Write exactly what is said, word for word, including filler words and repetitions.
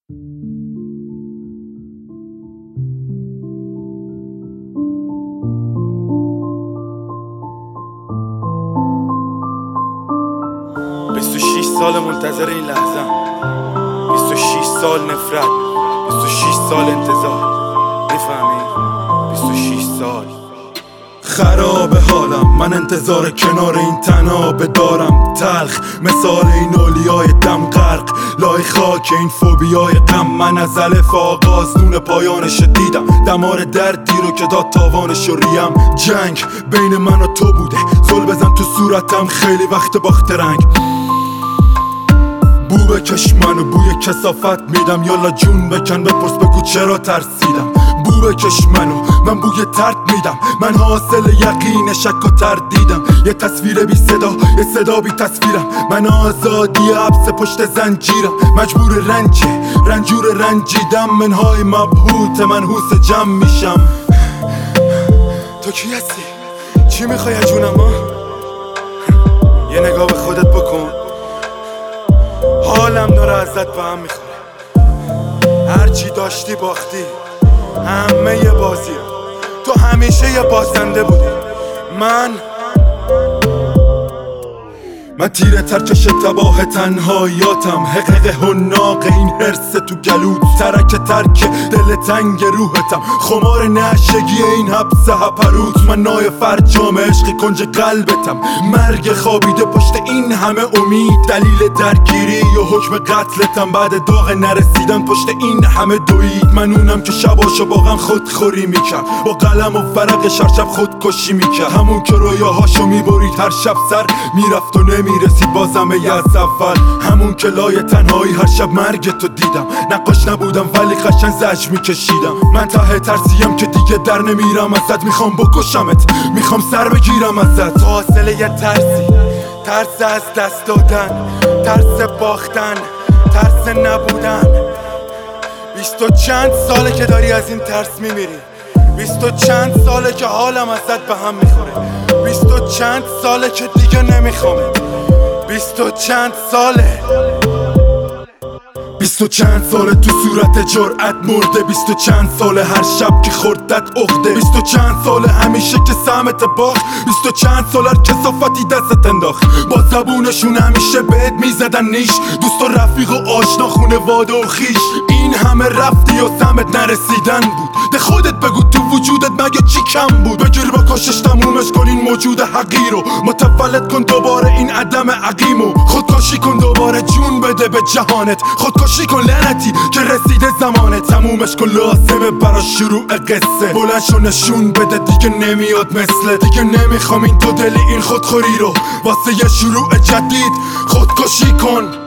بیست و شش سال منتظر این لحظه، بیست و شش سال نفرت، بیست و شش سال انتظار. میفهمی؟ بیست و شش سال خراب حالم، من انتظار کنار این تنابه دارم. تلخ مثال این اولیای دم غرق لای خاک این فوبیای غم. من از الف آغاز نون پایانش دیدم، دمار دردی رو که داد تاوانش ریم. جنگ بین من و تو بوده، زل بزن تو صورتم خیلی وقت باخت رنگ. بو بکش منو بوی کثافت میدم، یالا جون بکن بپرس بگو چرا ترسیدم. بو بکش منو من بوی ترد میدم، من حاصل یقین شک و تردیدم. یه تصویر بی صدا یه صدا بی تصویرم، من آزادی حبس پشت زنجیرم. مجبور رنجه رنجور رنجیدم، منهای مبهوت منحوس جمع میشم. تو کی هستی؟ چی میخوای جونم ها؟ یه نگاه به خودت بکن، حالم داره ازت به هم میخوره. هرچی داشتی باختی، همه یه بازیه، تو همیشه یه بازنده بودی. من من تیره ترکش تباه تنهایاتم، حقق هناق این حرس تو گلود، ترک ترک دل تنگ روحتم، خمار نشگی این حبس هپروت. من نای فرجام عشق کنج قلبتم، مرگ خوابیده پشت این همه امید، دلیل درگیری و حکم قتلتم. بعد داغ نرسیدن پشت این همه دوید، من اونم که شباشو با غم خودخوری میکرد، با قلم و ورقش هر شب خودکشی میکرد. همون که رویاهاشو میبرید هر شب سر میرفت و میرسید بازم از اول. همون که لای تنهایی هر شب مرگ تو دیدم، نقاش نبودم ولی قشنگ زج میکشیدم. من ته ترسیم که دیگه در نمیرم ازت، میخوام بکشمت، میخوام سر بگیرم ازت. حاصل یه ترسی، ترس از دست دادن، ترس باختن، ترس نبودن. بیست و چند ساله که داری از این ترس میمیری، بیست و چند ساله که حالم ازت به هم میخوره، بیست و چند ساله که دیگه نمیخوامه، بیست و چند ساله بیست و چند ساله تو صورت جرأت مرده، بیست و چند ساله هر شب که خوردت عقده، بیست و چند ساله همیشه که سهمت باخت، بیست و چند ساله هر کثافتی دستت انداخت. با زبونشون همیشه بهت میزدن نیش، دوست و رفیق و آشنا خونواده و خیش. این همه رفتی و سهمت نرسیدن بود، ده خودت بگو تو وجودت مگه چی کم بود؟ بگیر با کشش تمومش کن این موجود حقیر رو، متولد کن دوباره این عدم عقیمو. خودکشی کن دوباره جون بده به جهانت، خودکشی کن لعنتی که رسیده زمانت. تمومش کن لازمه برا شروع قصه، بلند شو نشون بده دیگه نمیاد مثل دیگه. نمیخوام این دو دلی این خودخوری رو، واسه یه شروع جدید خودکشی کن.